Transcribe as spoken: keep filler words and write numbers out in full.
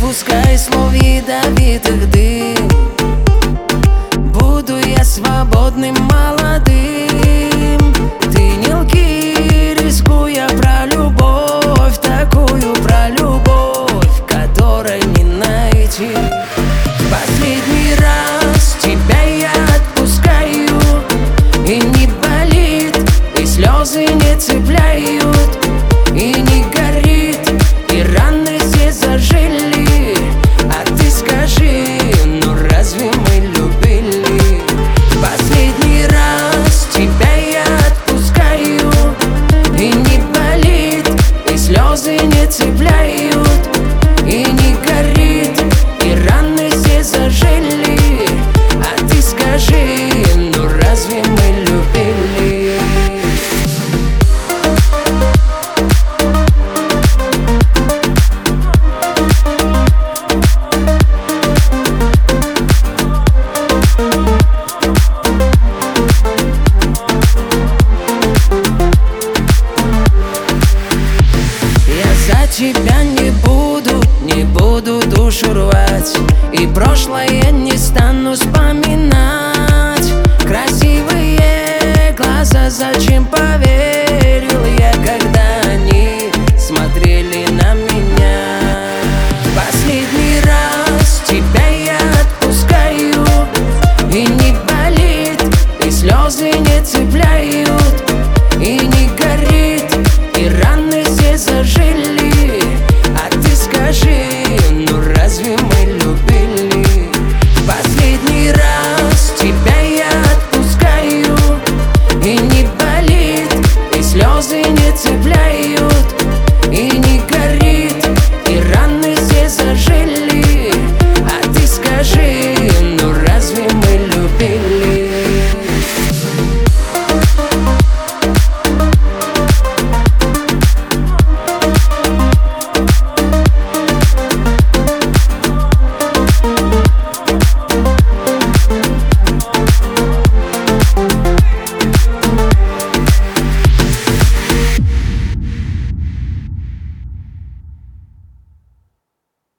выпускай слов ядовитых дым. Буду я свободным, молодым. Ты не лги, рискуя про любовь, такую про любовь, которой не найти. В последний раз тебя я отпускаю, и не болит, и слезы не цепляют, и не горит, и раны все зажили. А ты скажи, ну разве мы любили? В последний раз тебя я отпускаю, и не болит, и слезы не цепляют, и не горит, и раны все зажили. А ты скажи, ну разве мы любили? За тебя не буду, не буду душу рвать, и прошлое не стану вспоминать. Красивые глаза, зачем поверил я?